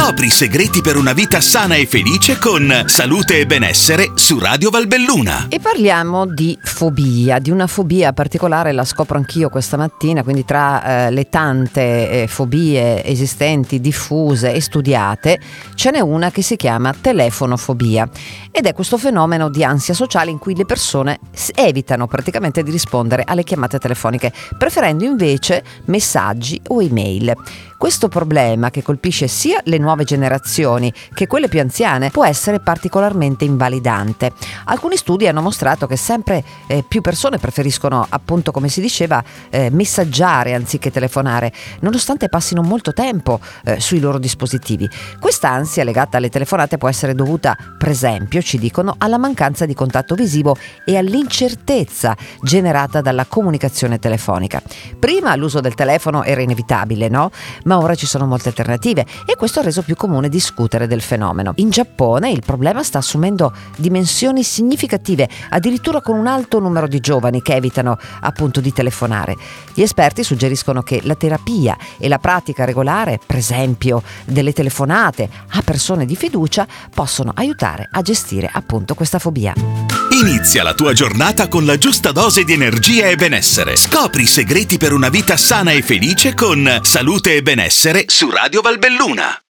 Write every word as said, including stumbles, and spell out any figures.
Scopri i segreti per una vita sana e felice con Salute e Benessere su Radio Valbelluna. E parliamo di fobia, di una fobia particolare, la scopro anch'io questa mattina, quindi tra eh, le tante eh, fobie esistenti, diffuse e studiate, ce n'è una che si chiama telefonofobia ed è questo fenomeno di ansia sociale in cui le persone evitano praticamente di rispondere alle chiamate telefoniche, preferendo invece messaggi o email. Questo problema, che colpisce sia le nuove generazioni che quelle più anziane, può essere particolarmente invalidante. Alcuni studi hanno mostrato che sempre eh, più persone preferiscono, appunto come si diceva, eh, messaggiare anziché telefonare, nonostante passino molto tempo eh, sui loro dispositivi. Quest'ansia legata alle telefonate può essere dovuta, per esempio, ci dicono, alla mancanza di contatto visivo e all'incertezza generata dalla comunicazione telefonica. Prima l'uso del telefono era inevitabile, no? Ma ora ci sono molte alternative e questo ha reso più comune discutere del fenomeno. In Giappone il problema sta assumendo dimensioni significative, addirittura con un alto numero di giovani che evitano appunto di telefonare. Gli esperti suggeriscono che la terapia e la pratica regolare, per esempio delle telefonate a persone di fiducia, possono aiutare a gestire appunto questa fobia. Inizia la tua giornata con la giusta dose di energia e benessere. Scopri i segreti per una vita sana e felice con Salute e Benessere su Radio Valbelluna.